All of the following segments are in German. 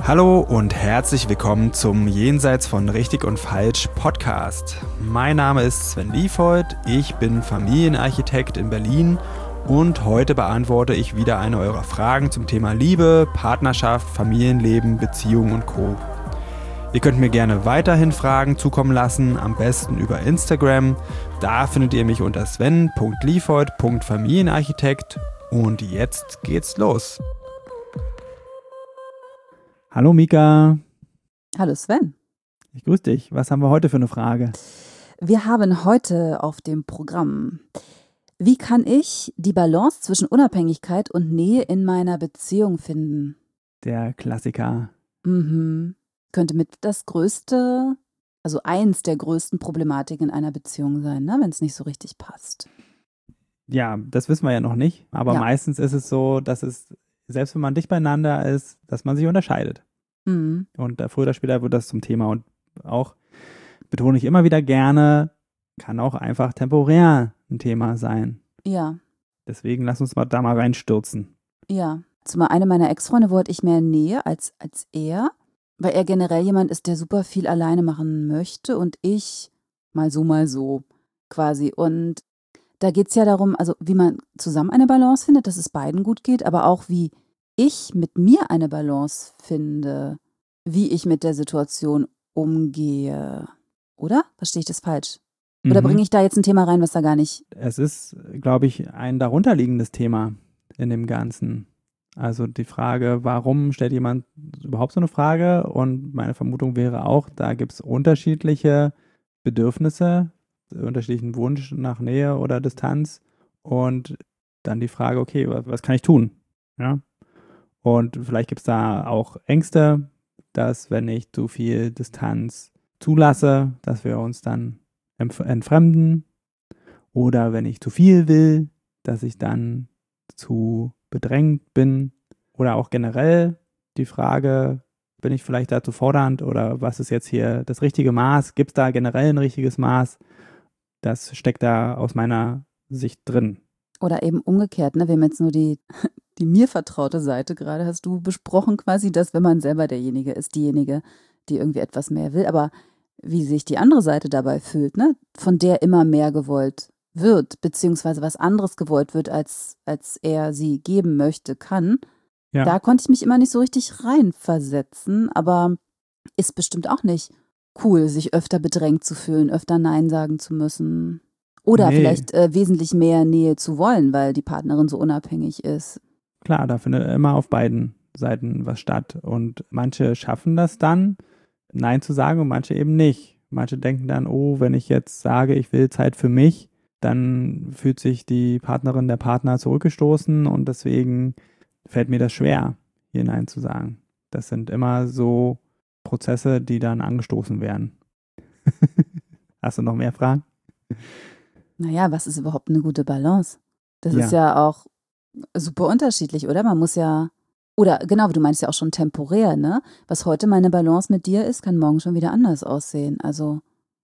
Hallo und herzlich willkommen zum Jenseits von Richtig und Falsch Podcast. Mein Name ist Sven Liefhold, ich bin Familienarchitekt in Berlin und heute beantworte ich wieder eine eurer Fragen zum Thema Liebe, Partnerschaft, Familienleben, Beziehungen und Co. Ihr könnt mir gerne weiterhin Fragen zukommen lassen, am besten über Instagram. Da findet ihr mich unter sven.liefhold.familienarchitekt und jetzt geht's los. Hallo Mika. Hallo Sven. Ich grüße dich. Was haben wir heute für eine Frage? Wir haben heute auf dem Programm: Wie kann ich die Balance zwischen Unabhängigkeit und Nähe in meiner Beziehung finden? Der Klassiker. Könnte mit das größte, also eins der größten Problematiken in einer Beziehung sein, ne? Wenn es nicht so richtig passt. Ja, das wissen wir ja noch nicht. Aber meistens ist es so, dass es, selbst wenn man dicht beieinander ist, dass man sich unterscheidet. Und früher oder später wird das zum Thema. Und auch, betone ich immer wieder gerne, kann auch einfach temporär ein Thema sein. Ja. Deswegen lass uns da mal reinstürzen. Ja. Zumal eine meiner Ex-Freunde wollte ich mehr Nähe als er, weil er generell jemand ist, der super viel alleine machen möchte und ich mal so quasi. Und da geht es ja darum, also wie man zusammen eine Balance findet, dass es beiden gut geht, aber auch wie ich mit mir eine Balance finde, wie ich mit der Situation umgehe. Oder? Verstehe ich das falsch? Oder bringe ich da jetzt ein Thema rein, was da gar nicht... Es ist, glaube ich, ein darunterliegendes Thema in dem Ganzen. Also die Frage, warum stellt jemand überhaupt so eine Frage? Und meine Vermutung wäre auch, da gibt es unterschiedliche Bedürfnisse, unterschiedlichen Wunsch nach Nähe oder Distanz. Und dann die Frage, okay, was kann ich tun? Ja. Und vielleicht gibt es da auch Ängste, dass wenn ich zu viel Distanz zulasse, dass wir uns dann entfremden. Oder wenn ich zu viel will, dass ich dann zu bedrängt bin. Oder auch generell die Frage, bin ich vielleicht da zu fordernd oder was ist jetzt hier das richtige Maß? Gibt es da generell ein richtiges Maß? Das steckt da aus meiner Sicht drin. Oder eben umgekehrt, ne? Wir haben jetzt nur die mir vertraute Seite gerade, hast du besprochen quasi, dass wenn man selber derjenige ist, diejenige, die irgendwie etwas mehr will, aber wie sich die andere Seite dabei fühlt, ne? Von der immer mehr gewollt wird, beziehungsweise was anderes gewollt wird, als er sie geben möchte, kann. Ja. Da konnte ich mich immer nicht so richtig reinversetzen, aber ist bestimmt auch nicht cool, sich öfter bedrängt zu fühlen, öfter Nein sagen zu müssen. Oder vielleicht wesentlich mehr Nähe zu wollen, weil die Partnerin so unabhängig ist. Klar, da findet immer auf beiden Seiten was statt. Und manche schaffen das dann, Nein zu sagen und manche eben nicht. Manche denken dann, oh, wenn ich jetzt sage, ich will Zeit für mich, dann fühlt sich die Partnerin, der Partner zurückgestoßen und deswegen fällt mir das schwer, hier Nein zu sagen. Das sind immer so Prozesse, die dann angestoßen werden. Hast du noch mehr Fragen? Naja, was ist überhaupt eine gute Balance? Das ist ja auch super unterschiedlich, oder? Man muss ja, oder genau, du meinst ja auch schon temporär, ne? Was heute meine Balance mit dir ist, kann morgen schon wieder anders aussehen, also.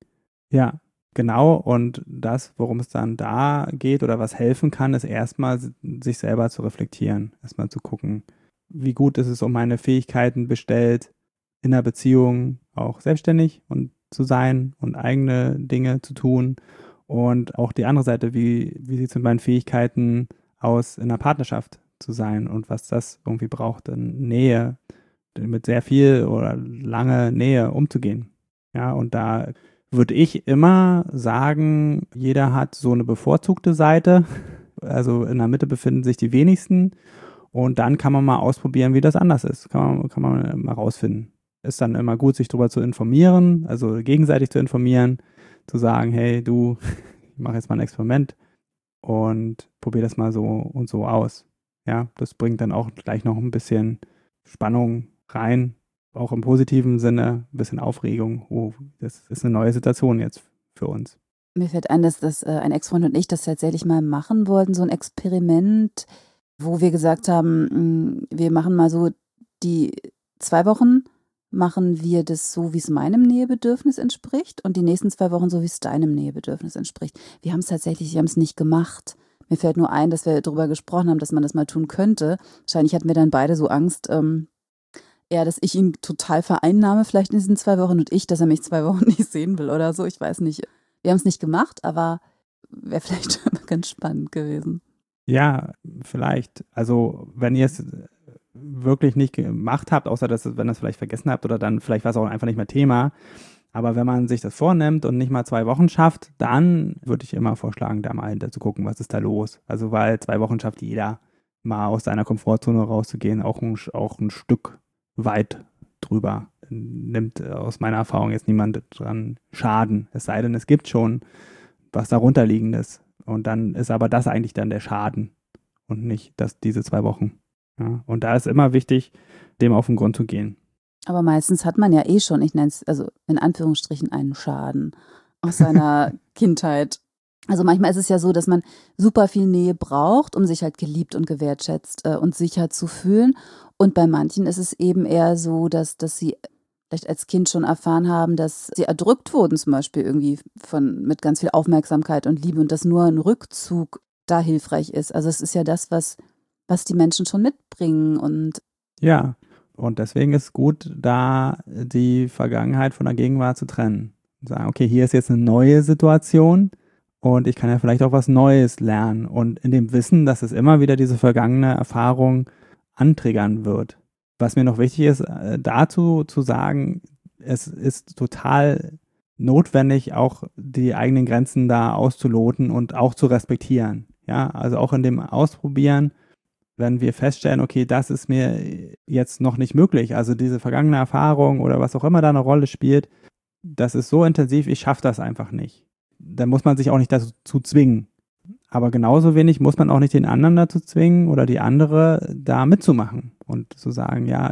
Ja, genau, und das, worum es dann da geht oder was helfen kann, ist erstmal sich selber zu reflektieren, erstmal zu gucken, wie gut ist es um meine Fähigkeiten bestellt, in einer Beziehung auch selbstständig und zu sein und eigene Dinge zu tun und auch die andere Seite, wie sieht es mit meinen Fähigkeiten aus, in einer Partnerschaft zu sein und was das irgendwie braucht, in Nähe, mit sehr viel oder lange Nähe umzugehen. Ja, und da würde ich immer sagen, jeder hat so eine bevorzugte Seite, also in der Mitte befinden sich die wenigsten und dann kann man mal ausprobieren, wie das anders ist, kann man mal rausfinden. Ist dann immer gut, sich darüber zu informieren, also gegenseitig zu informieren, zu sagen, hey, du, ich mache jetzt mal ein Experiment und probiere das mal so und so aus. Ja, das bringt dann auch gleich noch ein bisschen Spannung rein, auch im positiven Sinne, ein bisschen Aufregung. Oh, das ist eine neue Situation jetzt für uns. Mir fällt ein, dass ein Ex-Freund und ich das tatsächlich mal machen wollten, so ein Experiment, wo wir gesagt haben, wir machen mal so die 2 Wochen, machen wir das so, wie es meinem Nähebedürfnis entspricht und die nächsten 2 Wochen so, wie es deinem Nähebedürfnis entspricht. Wir haben es nicht gemacht. Mir fällt nur ein, dass wir darüber gesprochen haben, dass man das mal tun könnte. Wahrscheinlich hatten wir dann beide so Angst, eher, dass ich ihn total vereinnahme vielleicht in diesen 2 Wochen und dass er mich 2 Wochen nicht sehen will oder so. Ich weiß nicht. Wir haben es nicht gemacht, aber wäre vielleicht ganz spannend gewesen. Ja, vielleicht. Also wenn ihr es wirklich nicht gemacht habt, außer wenn ihr es vielleicht vergessen habt oder dann vielleicht war es auch einfach nicht mehr Thema. Aber wenn man sich das vornimmt und nicht mal 2 Wochen schafft, dann würde ich immer vorschlagen, da mal hinter zu gucken, was ist da los. Also weil 2 Wochen schafft jeder, mal aus seiner Komfortzone rauszugehen, auch ein Stück weit drüber. Nimmt aus meiner Erfahrung jetzt niemand dran Schaden. Es sei denn, es gibt schon was darunterliegendes. Und dann ist aber das eigentlich dann der Schaden und nicht diese 2 Wochen. Ja, und da ist immer wichtig, dem auf den Grund zu gehen. Aber meistens hat man ja schon, ich nenne es also in Anführungsstrichen, einen Schaden aus seiner Kindheit. Also manchmal ist es ja so, dass man super viel Nähe braucht, um sich halt geliebt und gewertschätzt und sicher zu fühlen. Und bei manchen ist es eben eher so, dass sie vielleicht als Kind schon erfahren haben, dass sie erdrückt wurden, zum Beispiel irgendwie mit ganz viel Aufmerksamkeit und Liebe und dass nur ein Rückzug da hilfreich ist. Also es ist ja das, was die Menschen schon mitbringen. Und ja, und deswegen ist es gut, da die Vergangenheit von der Gegenwart zu trennen. Und sagen, okay, hier ist jetzt eine neue Situation und ich kann ja vielleicht auch was Neues lernen. Und in dem Wissen, dass es immer wieder diese vergangene Erfahrung antriggern wird. Was mir noch wichtig ist, dazu zu sagen, es ist total notwendig, auch die eigenen Grenzen da auszuloten und auch zu respektieren. Ja, also auch in dem Ausprobieren, wenn wir feststellen, okay, das ist mir jetzt noch nicht möglich, also diese vergangene Erfahrung oder was auch immer da eine Rolle spielt, das ist so intensiv, ich schaffe das einfach nicht. Dann muss man sich auch nicht dazu zwingen. Aber genauso wenig muss man auch nicht den anderen dazu zwingen oder die andere da mitzumachen und zu sagen, ja,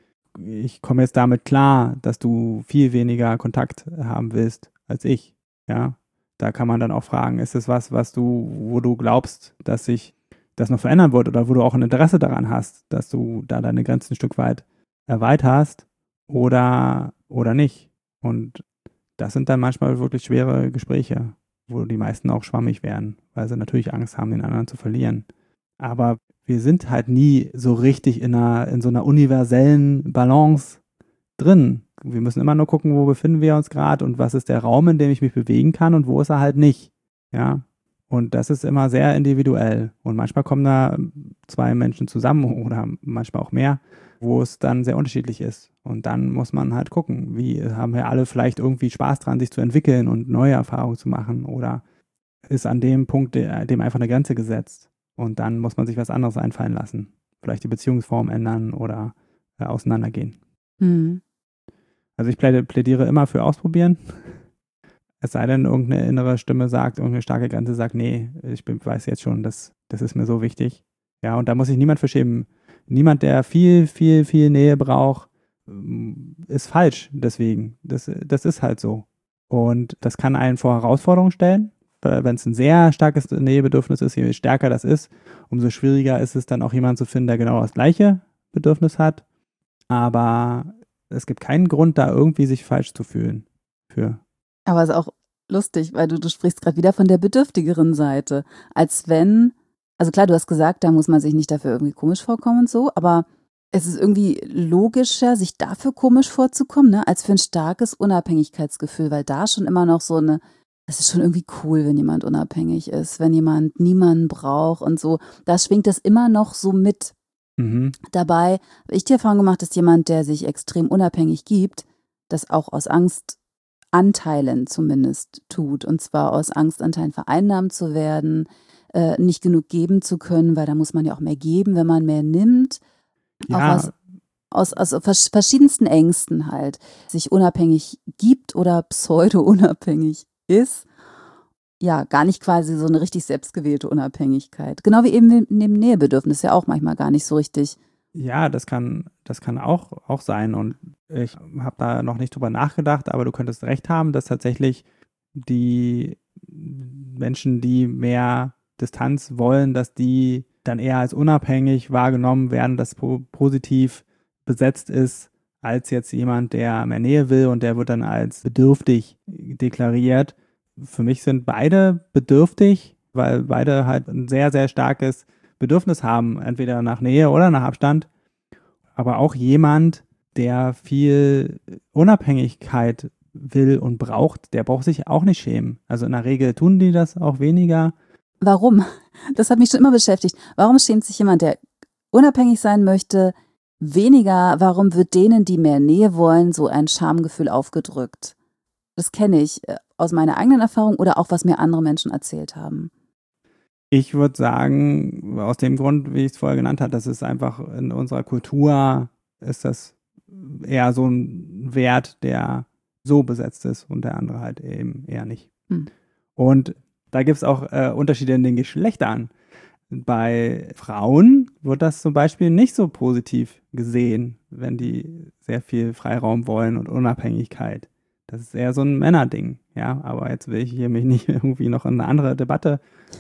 ich komme jetzt damit klar, dass du viel weniger Kontakt haben willst als ich. Ja, da kann man dann auch fragen, ist es was, wo du glaubst, dass sich das noch verändern wird oder wo du auch ein Interesse daran hast, dass du da deine Grenzen ein Stück weit erweiterst oder nicht. Und das sind dann manchmal wirklich schwere Gespräche, wo die meisten auch schwammig werden, weil sie natürlich Angst haben, den anderen zu verlieren. Aber wir sind halt nie so richtig in so einer universellen Balance drin. Wir müssen immer nur gucken, wo befinden wir uns gerade und was ist der Raum, in dem ich mich bewegen kann und wo ist er halt nicht. Ja. Und das ist immer sehr individuell. Und manchmal kommen da 2 Menschen zusammen oder manchmal auch mehr, wo es dann sehr unterschiedlich ist. Und dann muss man halt gucken, wie haben wir alle vielleicht irgendwie Spaß dran, sich zu entwickeln und neue Erfahrungen zu machen oder ist an dem Punkt dem einfach eine Grenze gesetzt. Und dann muss man sich was anderes einfallen lassen. Vielleicht die Beziehungsform ändern oder auseinandergehen. Mhm. Also ich plädiere immer für Ausprobieren. Es sei denn, irgendeine innere Stimme sagt, irgendeine starke Grenze sagt, nee, weiß jetzt schon, das ist mir so wichtig. Ja, und da muss sich niemand für schämen. Niemand, der viel, viel, viel Nähe braucht, ist falsch deswegen. Das ist halt so. Und das kann einen vor Herausforderungen stellen. Wenn es ein sehr starkes Nähebedürfnis ist, je stärker das ist, umso schwieriger ist es dann auch jemanden zu finden, der genau das gleiche Bedürfnis hat. Aber es gibt keinen Grund, da irgendwie sich falsch zu fühlen. Aber es ist auch lustig, weil du sprichst gerade wieder von der bedürftigeren Seite. Als wenn, also klar, du hast gesagt, da muss man sich nicht dafür irgendwie komisch vorkommen und so, aber es ist irgendwie logischer, sich dafür komisch vorzukommen, ne, als für ein starkes Unabhängigkeitsgefühl, weil da schon immer noch es ist schon irgendwie cool, wenn jemand unabhängig ist, wenn jemand niemanden braucht und so. Da schwingt das immer noch so mit. Mhm. Dabei habe ich die Erfahrung gemacht, dass jemand, der sich extrem unabhängig gibt, das auch aus Angstanteilen zumindest tut. Und zwar aus Angstanteilen vereinnahmt zu werden, nicht genug geben zu können, weil da muss man ja auch mehr geben, wenn man mehr nimmt. Ja. Auch aus verschiedensten Ängsten halt. Sich unabhängig gibt oder pseudo-unabhängig ist. Ja, gar nicht quasi so eine richtig selbstgewählte Unabhängigkeit. Genau wie eben neben Nähebedürfnis ja auch manchmal gar nicht so richtig. Ja, das kann auch sein. Und ich habe da noch nicht drüber nachgedacht, aber du könntest recht haben, dass tatsächlich die Menschen, die mehr Distanz wollen, dass die dann eher als unabhängig wahrgenommen werden, dass positiv besetzt ist, als jetzt jemand, der mehr Nähe will und der wird dann als bedürftig deklariert. Für mich sind beide bedürftig, weil beide halt ein sehr, sehr starkes Bedürfnis haben, entweder nach Nähe oder nach Abstand. Aber auch jemand, der viel Unabhängigkeit will und braucht, der braucht sich auch nicht schämen. Also in der Regel tun die das auch weniger. Warum? Das hat mich schon immer beschäftigt. Warum schämt sich jemand, der unabhängig sein möchte, weniger? Warum wird denen, die mehr Nähe wollen, so ein Schamgefühl aufgedrückt? Das kenne ich aus meiner eigenen Erfahrung oder auch, was mir andere Menschen erzählt haben. Ich würde sagen, aus dem Grund, wie ich es vorher genannt habe, das ist einfach in unserer Kultur, ist das eher so ein Wert, der so besetzt ist und der andere halt eben eher nicht. Und da gibt es auch Unterschiede in den Geschlechtern. Bei Frauen wird das zum Beispiel nicht so positiv gesehen, wenn die sehr viel Freiraum wollen und Unabhängigkeit. Das ist eher so ein Männerding, ja. Aber jetzt will ich hier mich nicht irgendwie noch in eine andere Debatte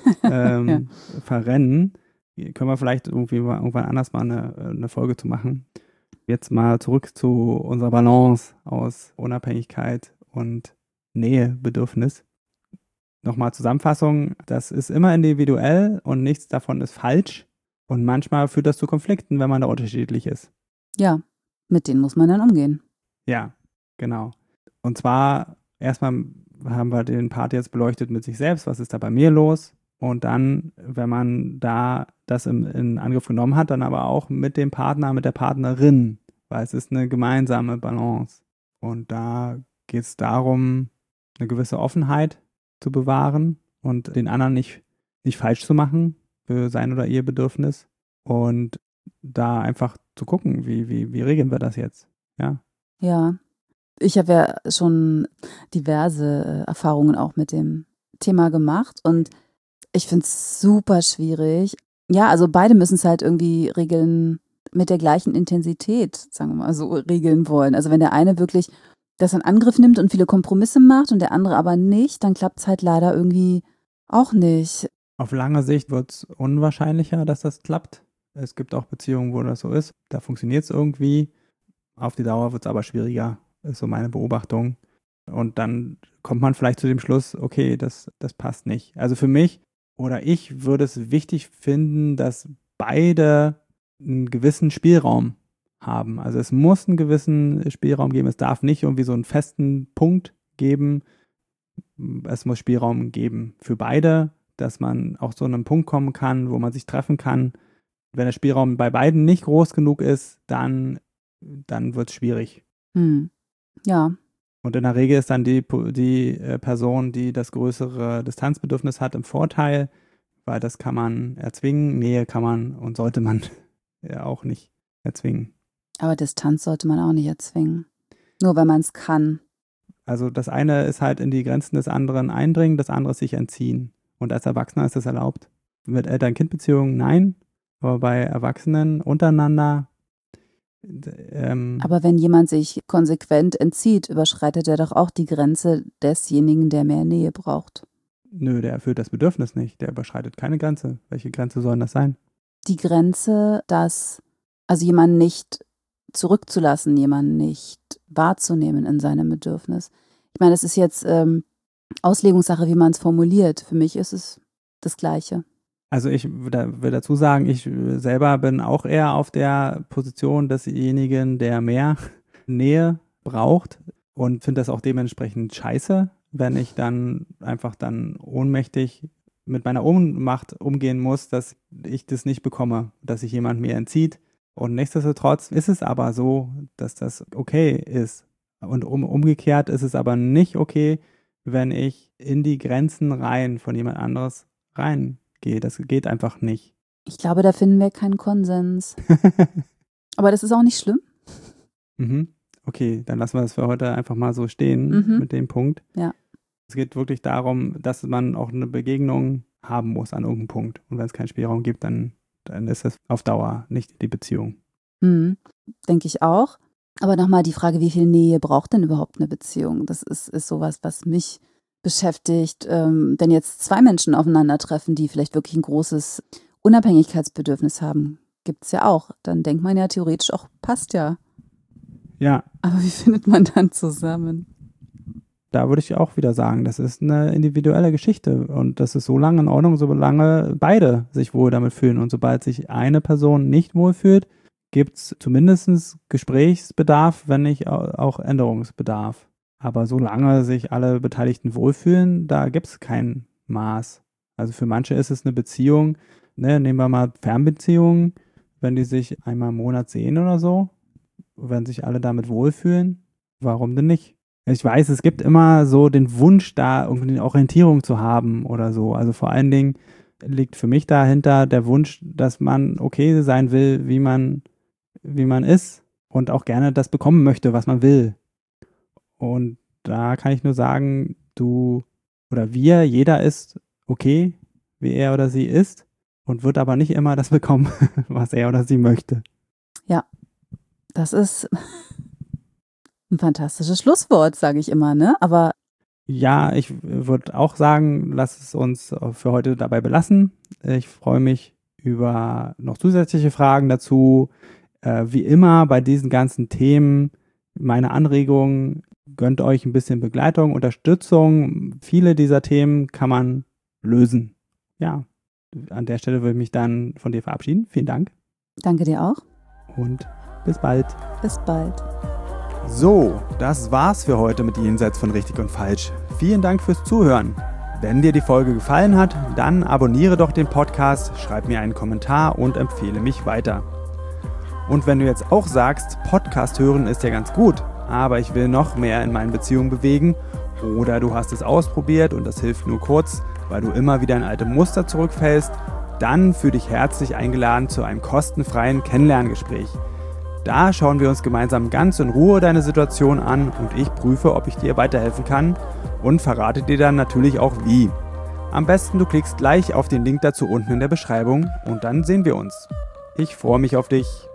verrennen. Können wir vielleicht irgendwie irgendwann anders mal eine Folge zu machen. Jetzt mal zurück zu unserer Balance aus Unabhängigkeit und Nähebedürfnis. Nochmal Zusammenfassung, das ist immer individuell und nichts davon ist falsch. Und manchmal führt das zu Konflikten, wenn man da unterschiedlich ist. Ja, mit denen muss man dann umgehen. Ja, genau. Und zwar erstmal haben wir den Part jetzt beleuchtet mit sich selbst, was ist da bei mir los? Und dann, wenn man da das in Angriff genommen hat, dann aber auch mit dem Partner, mit der Partnerin, weil es ist eine gemeinsame Balance. Und da geht es darum, eine gewisse Offenheit zu bewahren und den anderen nicht falsch zu machen für sein oder ihr Bedürfnis. Und da einfach zu gucken, wie regeln wir das jetzt? Ja. Ja, ich habe ja schon diverse Erfahrungen auch mit dem Thema gemacht und ich finde es super schwierig. Ja, also beide müssen es halt irgendwie regeln mit der gleichen Intensität, sagen wir mal so, regeln wollen. Also wenn der eine wirklich das in Angriff nimmt und viele Kompromisse macht und der andere aber nicht, dann klappt es halt leider irgendwie auch nicht. Auf lange Sicht wird es unwahrscheinlicher, dass das klappt. Es gibt auch Beziehungen, wo das so ist. Da funktioniert es irgendwie. Auf die Dauer wird es aber schwieriger, ist so meine Beobachtung. Und dann kommt man vielleicht zu dem Schluss, okay, das passt nicht. Also für mich oder ich würde es wichtig finden, dass beide einen gewissen Spielraum haben. Also es muss einen gewissen Spielraum geben. Es darf nicht irgendwie so einen festen Punkt geben. Es muss Spielraum geben für beide, dass man auch zu einem Punkt kommen kann, wo man sich treffen kann. Wenn der Spielraum bei beiden nicht groß genug ist, dann wird es schwierig. Ja. Und in der Regel ist dann die Person, die das größere Distanzbedürfnis hat, im Vorteil, weil das kann man erzwingen. Nähe kann man und sollte man ja auch nicht erzwingen. Aber Distanz sollte man auch nicht erzwingen. Nur weil man es kann. Also das eine ist halt in die Grenzen des anderen eindringen, das andere ist sich entziehen. Und als Erwachsener ist das erlaubt. Mit Eltern-Kind-Beziehungen nein, aber bei Erwachsenen untereinander. Aber wenn jemand sich konsequent entzieht, überschreitet er doch auch die Grenze desjenigen, der mehr Nähe braucht. Nö, der erfüllt das Bedürfnis nicht. Der überschreitet keine Grenze. Welche Grenze soll das sein? Die Grenze, also jemanden nicht zurückzulassen, jemanden nicht wahrzunehmen in seinem Bedürfnis. Ich meine, es ist jetzt Auslegungssache, wie man es formuliert. Für mich ist es das Gleiche. Also ich will dazu sagen, ich selber bin auch eher auf der Position desjenigen, der mehr Nähe braucht und finde das auch dementsprechend scheiße, wenn ich dann einfach ohnmächtig mit meiner Ohnmacht umgehen muss, dass ich das nicht bekomme, dass sich jemand mir entzieht. Und nichtsdestotrotz ist es aber so, dass das okay ist. Und umgekehrt ist es aber nicht okay, wenn ich in die Grenzen rein von jemand anderes reingehe. Das geht einfach nicht. Ich glaube, da finden wir keinen Konsens. Aber das ist auch nicht schlimm. Okay, dann lassen wir das für heute einfach mal so stehen mit dem Punkt. Ja. Es geht wirklich darum, dass man auch eine Begegnung haben muss an irgendeinem Punkt. Und wenn es keinen Spielraum gibt, dann ist das auf Dauer nicht die Beziehung. Denke ich auch. Aber nochmal die Frage, wie viel Nähe braucht denn überhaupt eine Beziehung? Das ist sowas, was mich beschäftigt. Wenn jetzt zwei Menschen aufeinandertreffen, die vielleicht wirklich ein großes Unabhängigkeitsbedürfnis haben, gibt es ja auch. Dann denkt man ja theoretisch auch, passt ja. Ja. Aber wie findet man dann zusammen? Da würde ich auch wieder sagen, das ist eine individuelle Geschichte und das ist so lange in Ordnung, solange beide sich wohl damit fühlen. Und sobald sich eine Person nicht wohlfühlt, gibt es zumindest Gesprächsbedarf, wenn nicht auch Änderungsbedarf. Aber solange sich alle Beteiligten wohlfühlen, da gibt es kein Maß. Also für manche ist es eine Beziehung, ne, nehmen wir mal Fernbeziehungen, wenn die sich einmal im Monat sehen oder so, wenn sich alle damit wohlfühlen, warum denn nicht? Ich weiß, es gibt immer so den Wunsch, da irgendwie eine Orientierung zu haben oder so. Also vor allen Dingen liegt für mich dahinter der Wunsch, dass man okay sein will, wie man ist und auch gerne das bekommen möchte, was man will. Und da kann ich nur sagen, du oder wir, jeder ist okay, wie er oder sie ist und wird aber nicht immer das bekommen, was er oder sie möchte. Ja, das ist ein fantastisches Schlusswort, sage ich immer, ne? Aber ja, ich würde auch sagen, lass es uns für heute dabei belassen. Ich freue mich über noch zusätzliche Fragen dazu. Wie immer bei diesen ganzen Themen meine Anregungen, gönnt euch ein bisschen Begleitung, Unterstützung. Viele dieser Themen kann man lösen. Ja, an der Stelle würde ich mich dann von dir verabschieden. Vielen Dank. Danke dir auch. Und bis bald. Bis bald. So, das war's für heute mit Jenseits von Richtig und Falsch. Vielen Dank fürs Zuhören. Wenn dir die Folge gefallen hat, dann abonniere doch den Podcast, schreib mir einen Kommentar und empfehle mich weiter. Und wenn du jetzt auch sagst, Podcast hören ist ja ganz gut, aber ich will noch mehr in meinen Beziehungen bewegen, oder du hast es ausprobiert und das hilft nur kurz, weil du immer wieder in alte Muster zurückfällst, dann fühle dich herzlich eingeladen zu einem kostenfreien Kennenlerngespräch. Da schauen wir uns gemeinsam ganz in Ruhe deine Situation an und ich prüfe, ob ich dir weiterhelfen kann und verrate dir dann natürlich auch wie. Am besten du klickst gleich auf den Link dazu unten in der Beschreibung und dann sehen wir uns. Ich freue mich auf dich.